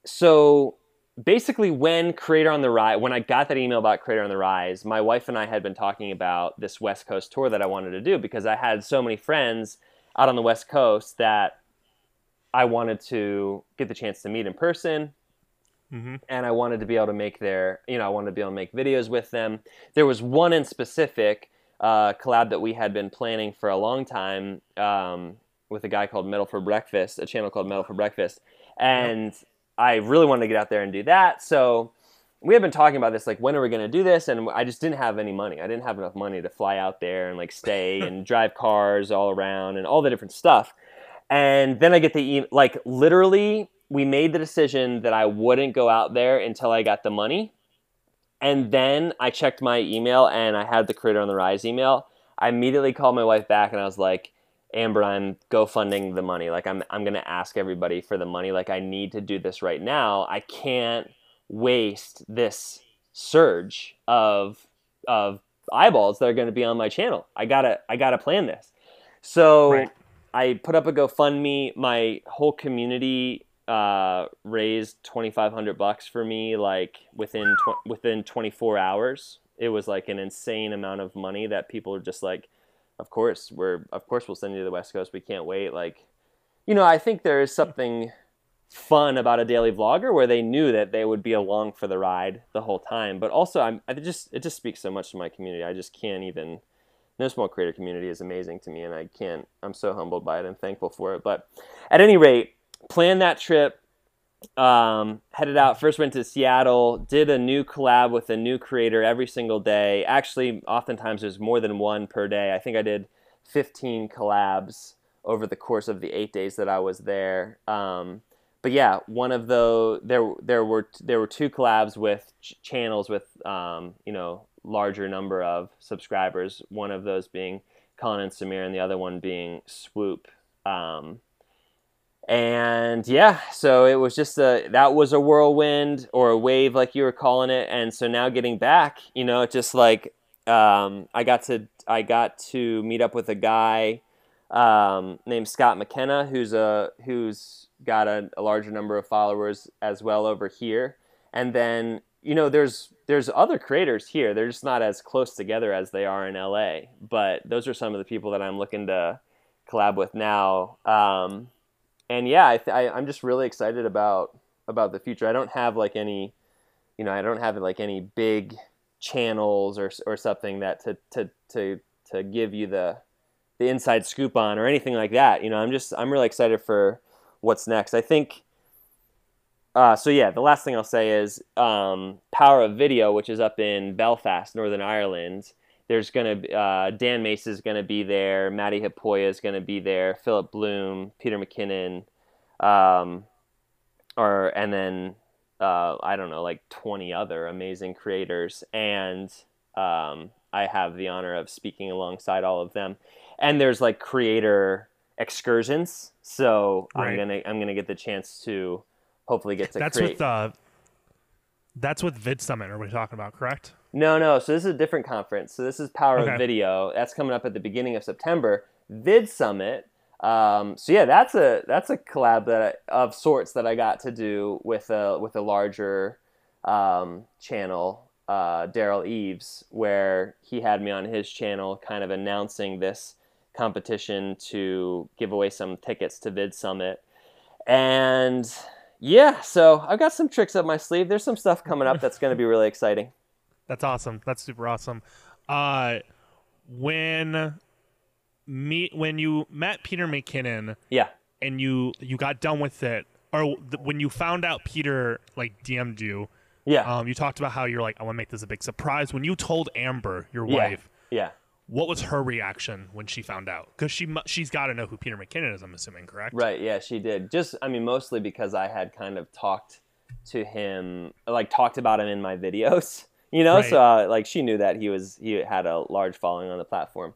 so basically when Creator on the Rise, when I got that email about Creator on the Rise, my wife and I had been talking about this West Coast tour that I wanted to do because I had so many friends out on the West Coast that I wanted to get the chance to meet in person. Mm-hmm. And I wanted to be able to make their, you know, I wanted to be able to make videos with them. There was one in specific, uh, collab that we had been planning for a long time, um, with a guy called Metal for Breakfast, a channel called Metal for Breakfast. And yep. I really wanted to get out there and do that. So we had been talking about this, like, when are we going to do this? And I just didn't have any money. I didn't have enough money to fly out there and like stay and drive cars all around and all the different stuff. And then I get the, e- like, literally we made the decision that I wouldn't go out there until I got the money. And then I checked my email and I had the Creator on the Rise email. I immediately called my wife back and I was like, Amber, I'm GoFunding the money. Like, I'm I'm going to ask everybody for the money. Like, I need to do this right now. I can't waste this surge of of eyeballs that are going to be on my channel. I gotta I gotta plan this. So Right. I put up a GoFundMe. My whole community uh, raised twenty-five hundred bucks for me. Like within tw- within twenty-four hours, it was like an insane amount of money that people are just like, of course we're of course we'll send you to the West Coast. We can't wait. Like, you know, I think there is something fun about a daily vlogger where they knew that they would be along for the ride the whole time. But also, I'm I just it just speaks so much to my community. I just can't even. No Small Creator community is amazing to me, and I can't. I'm so humbled by it and thankful for it. But at any rate, planned that trip. Um, headed out. First went to Seattle. Did a new collab with a new creator every single day. Actually, oftentimes there's more than one per day. I think I did fifteen collabs over the course of the eight days that I was there. Um, but yeah, one of the there there were there were two collabs with ch- channels with um, you know. larger number of subscribers, one of those being Colin and Samir and the other one being Swoop. Um, and yeah, so it was just a, that was a whirlwind or a wave like you were calling it. And so now getting back, you know, it's just like, um, I got to, I got to meet up with a guy, um, named Scott McKenna, who's a, who's got a, a larger number of followers as well over here. And then, you know, there's there's other creators here. They're just not as close together as they are in L A. But those are some of the people that I'm looking to collab with now. Um, and yeah, I th- I, I'm just really excited about about the future. I don't have like any, you know, I don't have like any big channels or or something that to to to to give you the the inside scoop on or anything like that. You know, I'm just I'm really excited for what's next. I think. Uh, so yeah, the last thing I'll say is um, Power of Video, which is up in Belfast, Northern Ireland. There's gonna be, uh, Dan Mace is gonna be there, Maddie Hipoya is gonna be there, Philip Bloom, Peter McKinnon, um, or and then uh, I don't know, like twenty other amazing creators, and um, I have the honor of speaking alongside all of them. And there's like creator excursions, so right. I'm gonna I'm gonna get the chance to. Hopefully get to that's create. with uh that's with Vid Summit are we talking about, correct? No, no. So this is a different conference. So this is Power okay. of Video. That's coming up at the beginning of September. Vid Summit. Um, so yeah, that's a that's a collab that I, of sorts that I got to do with a with a larger um, channel, uh, Daryl Eves, where he had me on his channel, kind of announcing this competition to give away some tickets to Vid Summit, and. Yeah, so I've got some tricks up my sleeve. There's some stuff coming up that's going to be really exciting. That's awesome. That's super awesome. Uh, when me when you met Peter McKinnon, yeah, and you you got done with it, or th- when you found out Peter like D M'd you, yeah, um, you talked about how you're like, I want to make this a big surprise. When you told Amber, your yeah. wife, yeah. what was her reaction when she found out? Because she she's got to know who Peter McKinnon is, I'm assuming, correct? Right. Yeah, she did. Just, I mean, mostly because I had kind of talked to him, like talked about him in my videos, you know. Right. So uh, like she knew that he was he had a large following on the platform.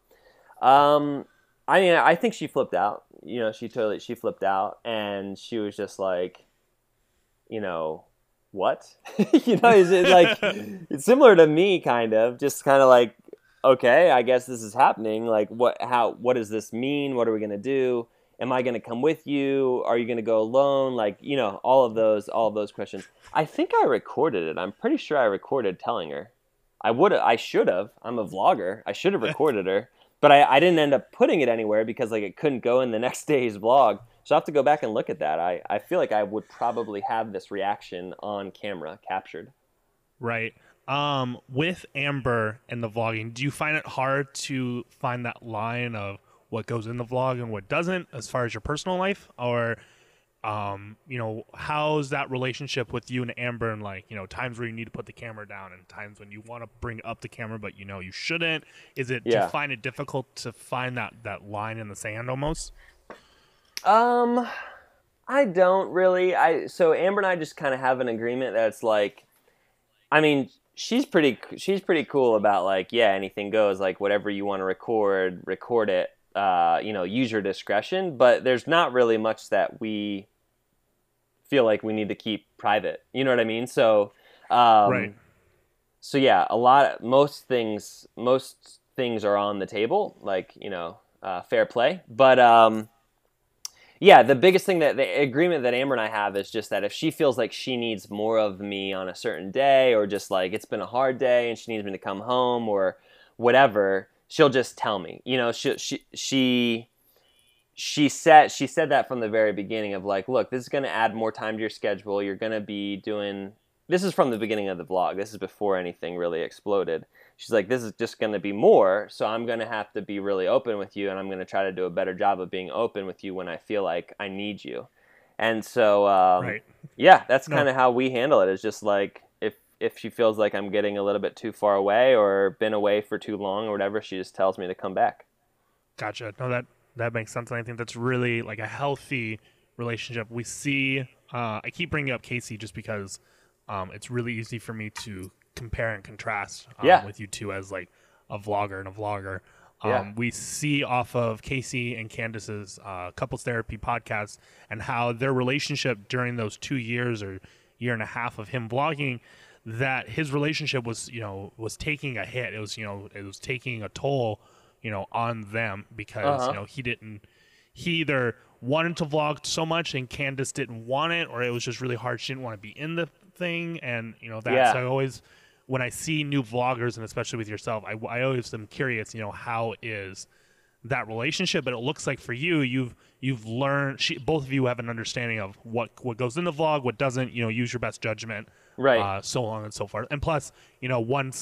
Um, I mean, I think she flipped out. You know, she totally she flipped out, and she was just like, you know, what? you know, is it like it's similar to me, kind of, just kind of like. Okay, I guess this is happening. Like, what? How? What does this mean? What are we gonna do? Am I gonna come with you? Are you gonna go alone? Like, you know, all of those, all of those questions. I think I recorded it. I'm pretty sure I recorded telling her. I would. I should have. I'm a vlogger. I should have recorded her, but I, I didn't end up putting it anywhere because like it couldn't go in the next day's vlog. So I have to go back and look at that. I, I feel like I would probably have this reaction on camera captured. Right. Um, with Amber and the vlogging, do you find it hard to find that line of what goes in the vlog and what doesn't as far as your personal life? Or, um, you know, how's that relationship with you and Amber and like, you know, times where you need to put the camera down and times when you want to bring up the camera, but you know, you shouldn't? Is it, yeah. do you find it difficult to find that, that line in the sand almost? Um, I don't really. I, so Amber and I just kind of have an agreement that's like, I mean, she's pretty she's pretty cool about like, yeah, anything goes, like whatever you want to record, record it, uh, you know, use your discretion, but there's not really much that we feel like we need to keep private. You know what I mean? So, um, right. So yeah, a lot, most things, most things are on the table, like, you know, uh, fair play, but, um, yeah, the biggest thing that the agreement that Amber and I have is just that if she feels like she needs more of me on a certain day, or just like it's been a hard day and she needs me to come home or whatever, she'll just tell me. You know, she she she she said she said that from the very beginning of like, look, this is going to add more time to your schedule. You're going to be doing. This is from the beginning of the vlog. This is before anything really exploded. She's like, this is just going to be more, so I'm going to have to be really open with you, and I'm going to try to do a better job of being open with you when I feel like I need you. And so, um, right. yeah, that's No. kind of how we handle it. It's just like, if, if she feels like I'm getting a little bit too far away or been away for too long or whatever, she just tells me to come back. Gotcha. No, that, that makes sense, and I think that's really like a healthy relationship. We see, uh, I keep bringing up Casey just because um, it's really easy for me to compare and contrast um, yeah. with you two as like a vlogger and a vlogger. Um, yeah. We see off of Casey and Candace's uh, couples therapy podcast and how their relationship during those two years or year and a half of him vlogging, that his relationship was, you know, was taking a hit. It was, you know, it was taking a toll, you know, on them because, uh-huh. you know, he didn't, he either wanted to vlog so much and Candace didn't want it, or it was just really hard. She didn't want to be in the thing. And, you know, that's, yeah. I always, when I see new vloggers, and especially with yourself, I, I always am curious, you know, how is that relationship? But it looks like for you, you've you've learned, she, both of you have an understanding of what, what goes in the vlog, what doesn't, you know, use your best judgment, right? Uh, so on and so forth. And plus, you know, once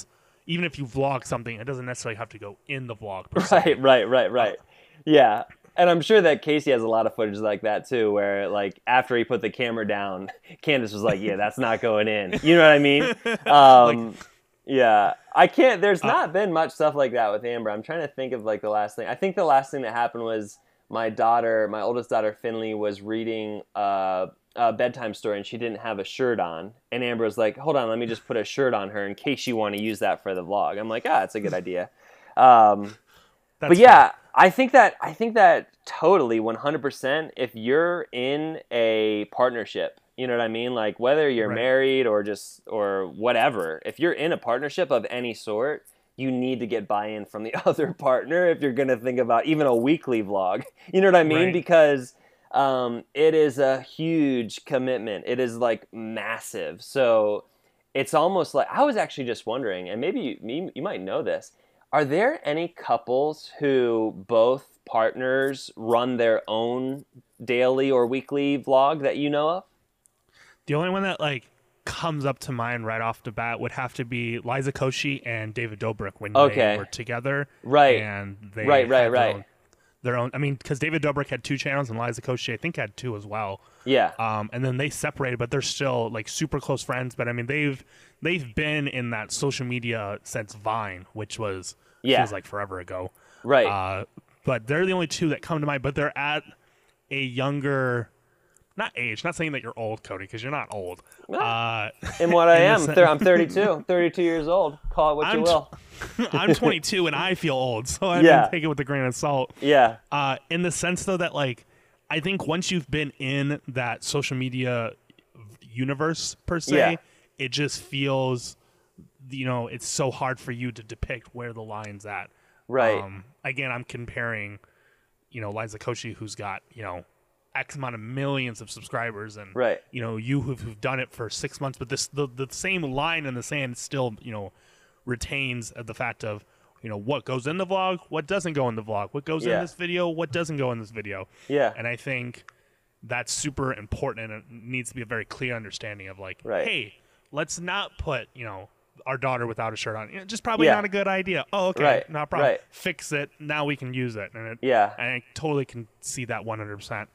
even if you vlog something, it doesn't necessarily have to go in the vlog. Per se. Right, right, right, right. Yeah. And I'm sure that Casey has a lot of footage like that too, where like after he put the camera down, Candace was like, yeah, that's not going in. You know what I mean? Um, like, yeah. I can't, there's not uh, been much stuff like that with Amber. I'm trying to think of like the last thing. I think the last thing that happened was my daughter, my oldest daughter, Finley, was reading uh, a bedtime story and she didn't have a shirt on. And Amber was like, hold on, let me just put a shirt on her in case you want to use that for the vlog. I'm like, ah, that's a good idea. Um, but yeah, fun. I think that, I think that totally one hundred percent if you're in a partnership, you know what I mean? Like whether you're right. married or just, or whatever, if you're in a partnership of any sort, you need to get buy-in from the other partner if you're going to think about even a weekly vlog. You know what I mean? Right. Because um, it is a huge commitment. It is like massive. So it's almost like, I was actually just wondering, and maybe you, you might know this, are there any couples who both partners run their own daily or weekly vlog that you know of? The only one that like comes up to mind right off the bat would have to be Liza Koshy and David Dobrik when okay. they were together. Right. And they right, right, had right. Their own, their own, I mean, because David Dobrik had two channels and Liza Koshy, I think, had two as well. Yeah. Um, and then they separated, but they're still like super close friends. But I mean, they've they've been in that social media since Vine, which was yeah. feels like forever ago. Right. Uh, but they're the only two that come to mind. But they're at a younger. Not age, not saying that you're old, Cody, because you're not old. Uh, in what I am, sen- I'm thirty-two, thirty-two years old. Call it what I'm you will. T- I'm twenty-two and I feel old, so I yeah. mean, take it with a grain of salt. Yeah. Uh, in the sense, though, that like, I think once you've been in that social media universe per se, yeah. it just feels, you know, it's so hard for you to depict where the line's at. Right. Um, again, I'm comparing, you know, Liza Koshy, who's got, you know, X amount of millions of subscribers, and right. you know, you who've, who've done it for six months, but this the, the same line in the sand still, you know, retains the fact of, you know, what goes in the vlog, what doesn't go in the vlog, what goes yeah. in this video, what doesn't go in this video. Yeah. And I think that's super important, and it needs to be a very clear understanding of like, right. hey, let's not put, you know, our daughter without a shirt on. You know, just probably yeah. not a good idea. Oh, okay, right. no problem. Right. Fix it. Now we can use it. And it, yeah. and I totally can see that one hundred percent.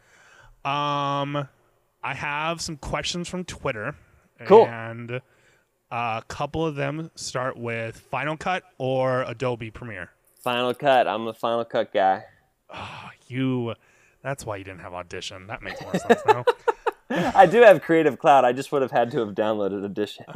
Um, I have some questions from Twitter. Cool. And a couple of them start with Final Cut or Adobe Premiere. Final Cut. I'm a Final Cut guy. Oh, you. That's why you didn't have Audition. That makes more sense now. I do have Creative Cloud. I just would have had to have downloaded Audition.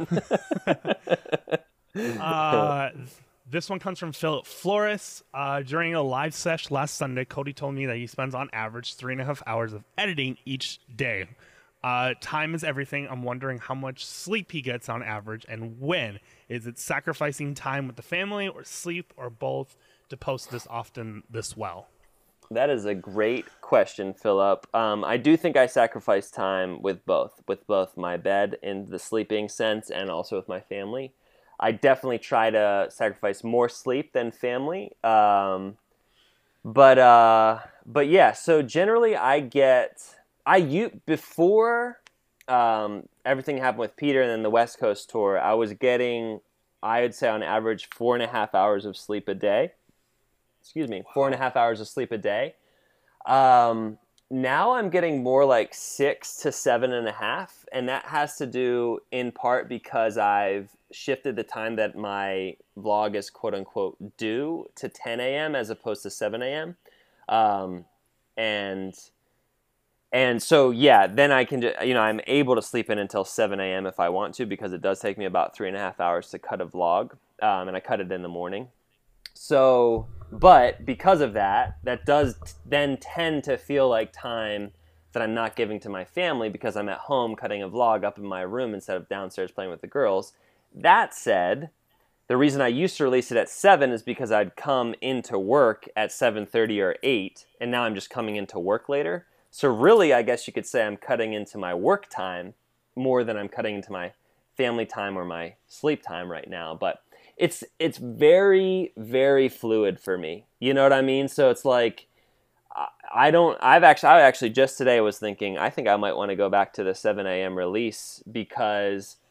uh, this one comes from Philip Flores. Uh, during a live sesh last Sunday, Cody told me that he spends on average three and a half hours of editing each day. Uh, time is everything. I'm wondering how much sleep he gets on average and when. Is it sacrificing time with the family or sleep or both to post this often this well? That is a great question, Philip. Um, I do think I sacrifice time with both, with both my bed in the sleeping sense and also with my family. I definitely try to sacrifice more sleep than family. Um, but, uh, but yeah, so generally I get, I you before um, everything happened with Peter and then the West Coast tour, I was getting, I would say on average, four and a half hours of sleep a day. Excuse me, four and a half hours of sleep a day. Um, now I'm getting more like six to seven and a half. And that has to do in part because I've shifted the time that my vlog is quote unquote due to ten a.m. as opposed to seven a.m. Um, and, and so, yeah, then I can, you know, I'm able to sleep in until seven a.m. if I want to, because it does take me about three and a half hours to cut a vlog. Um, and I cut it in the morning. So, but because of that, that does t- then tend to feel like time that I'm not giving to my family because I'm at home cutting a vlog up in my room instead of downstairs playing with the girls. That said, the reason I used to release it at seven is because I'd come into work at seven thirty or eight, and now I'm just coming into work later. So really, I guess you could say I'm cutting into my work time more than I'm cutting into my family time or my sleep time right now. But It's it's very, very fluid for me. You know what I mean? So it's like, I don't, I've actually, I actually just today was thinking, I think I might want to go back to the seven a.m. release because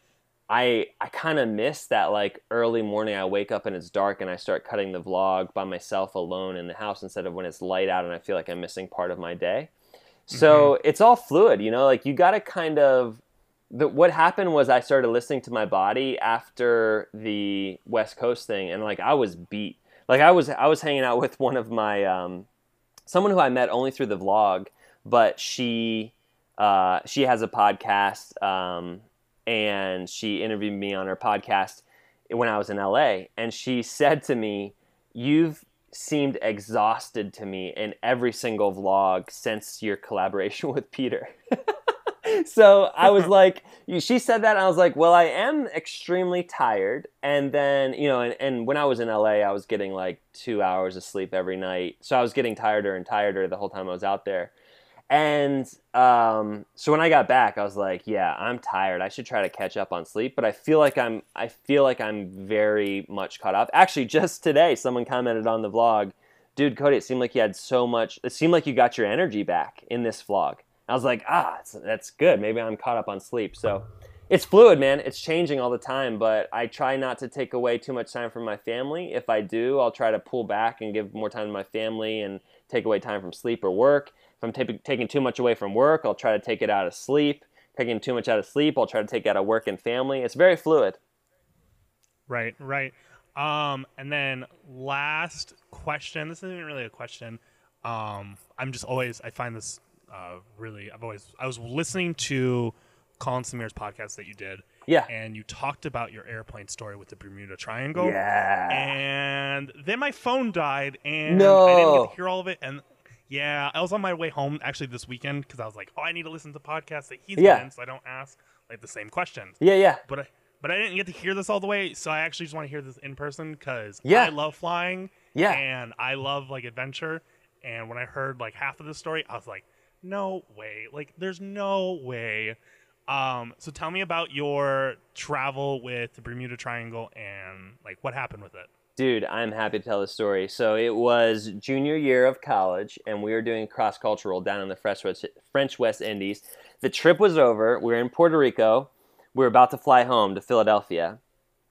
I I kind of miss that like early morning. I wake up and it's dark and I start cutting the vlog by myself alone in the house instead of when it's light out and I feel like I'm missing part of my day. So mm-hmm. it's all fluid, you know, like you got to kind of, the, what happened was I started listening to my body after the West Coast thing. And like, I was beat. Like I was, I was hanging out with one of my, um, someone who I met only through the vlog, but she, uh, she has a podcast, um, and she interviewed me on her podcast when I was in L A. And she said to me, "You've seemed exhausted to me in every single vlog since your collaboration with Peter." So I was like, she said that, and I was like, well, I am extremely tired. And then, you know, and, and when I was in L A, I was getting like two hours of sleep every night. So I was getting tireder and tireder the whole time I was out there. And um, so when I got back, I was like, yeah, I'm tired. I should try to catch up on sleep. But I feel like I'm, I feel like I'm very much caught up. Actually, just today, someone commented on the vlog, "Dude, Cody, it seemed like you had so much, it seemed like you got your energy back in this vlog." I was like, ah, that's, that's good. Maybe I'm caught up on sleep. So it's fluid, man. It's changing all the time. But I try not to take away too much time from my family. If I do, I'll try to pull back and give more time to my family and take away time from sleep or work. If I'm t- taking too much away from work, I'll try to take it out of sleep. Taking too much out of sleep, I'll try to take it out of work and family. It's very fluid. Right, right. Um, and then last question. This isn't really a question. Um, I'm just always, I find this uh, really, I've always, I was listening to Colin Samir's podcast that you did. Yeah. And you talked about your airplane story with the Bermuda Triangle. Yeah. And then my phone died and no. I didn't get to hear all of it. And yeah, I was on my way home actually this weekend because I was like, oh, I need to listen to podcasts that he's yeah. in so I don't ask like the same questions. Yeah, yeah. But I, but I didn't get to hear this all the way, so I actually just want to hear this in person because yeah. I love flying. Yeah. And I love like adventure. And when I heard like half of the story, I was like, no way. Like, there's no way. Um, so tell me about your travel with the Bermuda Triangle and like what happened with it. Dude, I'm happy to tell the story. So it was junior year of college, and we were doing cross-cultural down in the French West, French West Indies. The trip was over. We were in Puerto Rico. We were about to fly home to Philadelphia.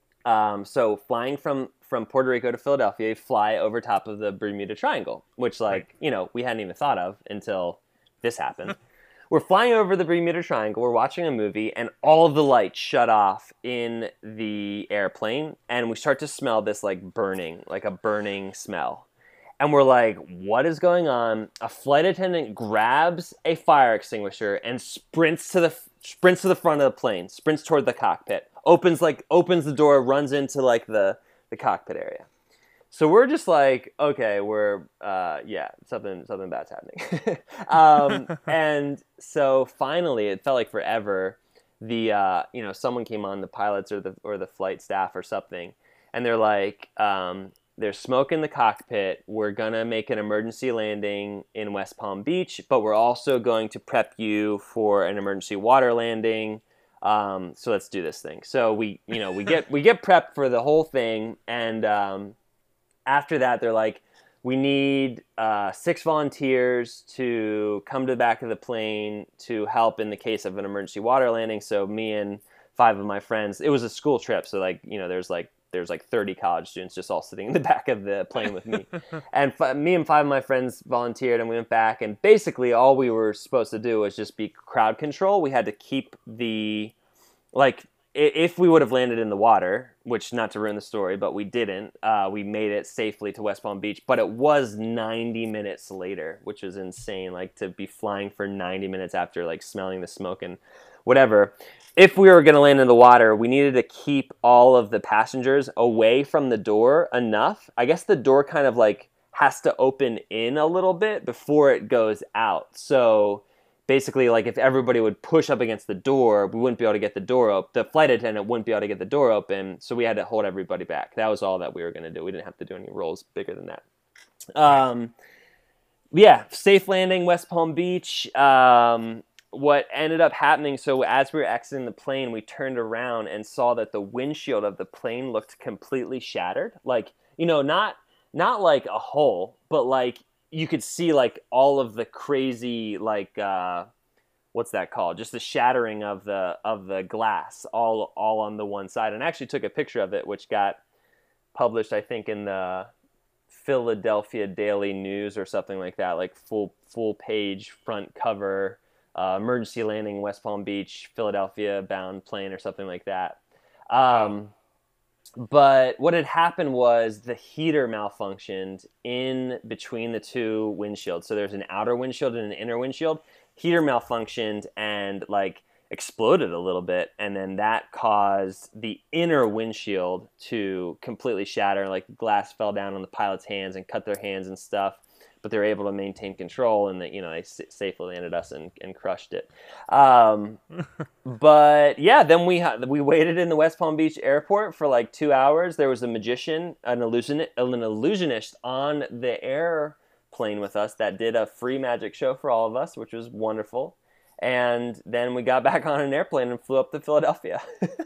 Um, so flying from, from Puerto Rico to Philadelphia, you fly over top of the Bermuda Triangle, which, like, right. you know, we hadn't even thought of until this happened. We're flying over the Bermuda Triangle, we're watching a movie, and all of the lights shut off in the airplane, and we start to smell this, like, burning, like a burning smell. And we're like, what is going on? A flight attendant grabs a fire extinguisher and sprints to the sprints to the front of the plane, sprints toward the cockpit, opens, like, opens the door, runs into, like, the, the cockpit area. So we're just like, okay, we're, uh, yeah, something, something bad's happening. um, and so finally, it felt like forever. The, uh, you know, someone came on, the pilots or the or the flight staff or something, and they're like, um, there's smoke in the cockpit. We're gonna make an emergency landing in West Palm Beach, but we're also going to prep you for an emergency water landing. Um, so let's do this thing. So we, you know, we get we get prepped for the whole thing, and um, after that, they're like, we need uh, six volunteers to come to the back of the plane to help in the case of an emergency water landing. So me and five of my friends, it was a school trip. So like, you know, there's like, there's like thirty college students just all sitting in the back of the plane with me. And f- me and five of my friends volunteered, and we went back. And basically all we were supposed to do was just be crowd control. We had to keep the, like, if we would have landed in the water, which, not to ruin the story, but we didn't, uh, we made it safely to West Palm Beach, but it was ninety minutes later, which was insane, like, to be flying for ninety minutes after, like, smelling the smoke and whatever. If we were going to land in the water, we needed to keep all of the passengers away from the door enough. I guess the door kind of, like, has to open in a little bit before it goes out. So basically, like, if everybody would push up against the door, we wouldn't be able to get the door open. The flight attendant wouldn't be able to get the door open, so we had to hold everybody back. That was all that we were going to do. We didn't have to do any rolls bigger than that. Um, yeah, safe landing, West Palm Beach. Um, what ended up happening, so as we were exiting the plane, we turned around and saw that the windshield of the plane looked completely shattered. Like, you know, not not like a hole, but like, you could see like all of the crazy, like, uh, what's that called? Just the shattering of the of the glass all all on the one side. And I actually took a picture of it, which got published, I think, in the Philadelphia Daily News or something like that, like full full page front cover, uh, emergency landing West Palm Beach, Philadelphia bound plane or something like that. Um, but what had happened was the heater malfunctioned in between the two windshields. So there's an outer windshield and an inner windshield. Heater malfunctioned and like exploded a little bit, and then that caused the inner windshield to completely shatter. Like glass fell down on the pilot's hands and cut their hands and stuff, but they were able to maintain control, and that, you know, they s- safely landed us and, and crushed it. Um, but yeah, then we ha- we waited in the West Palm Beach airport for like two hours. There was a magician, an illusion, an illusionist on the airplane with us that did a free magic show for all of us, which was wonderful. And then we got back on an airplane and flew up to Philadelphia.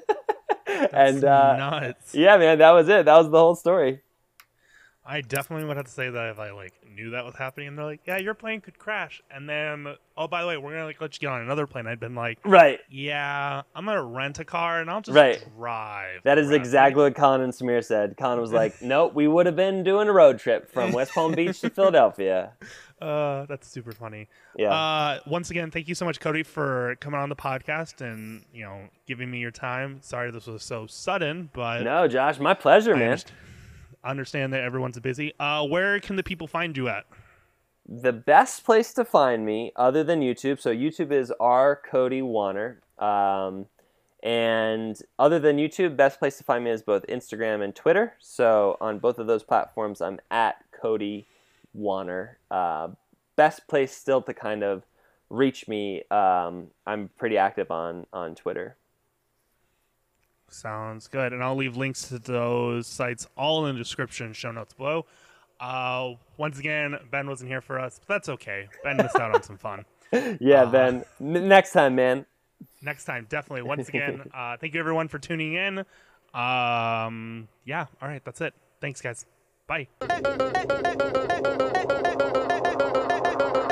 and uh, nuts. Yeah, man, that was it. That was the whole story. I definitely would have to say that if I like knew that was happening and they're like, yeah, your plane could crash, and then, oh, by the way, we're gonna like let you get on another plane, I'd been like, right, yeah, I'm gonna rent a car and I'll just right. drive. That is around. exactly what Colin and Samir said. Colin was like, nope, we would have been doing a road trip from West Palm Beach to Philadelphia. Uh, that's super funny. Yeah. Uh, once again, thank you so much, Cody, for coming on the podcast and, you know, giving me your time. Sorry this was so sudden, but no, Josh, my pleasure, I man. understand, understand that everyone's busy. Uh, where can the people find you at? The best place to find me, other than YouTube, so YouTube is R Cody Wanner, um, and other than YouTube, best place to find me is both Instagram and Twitter. So on both of those platforms, I'm at Cody Wanner. Uh, best place still to kind of reach me. Um, I'm pretty active on on Twitter. Sounds good. And I'll leave links to those sites all in the description, show notes below. Uh, once again, Ben wasn't here for us, but that's okay. Ben missed out on some fun. Yeah, uh, Ben. N- next time, man. Next time, definitely. Once again, uh, thank you everyone for tuning in. Um, yeah, all right, that's it. Thanks, guys. Bye.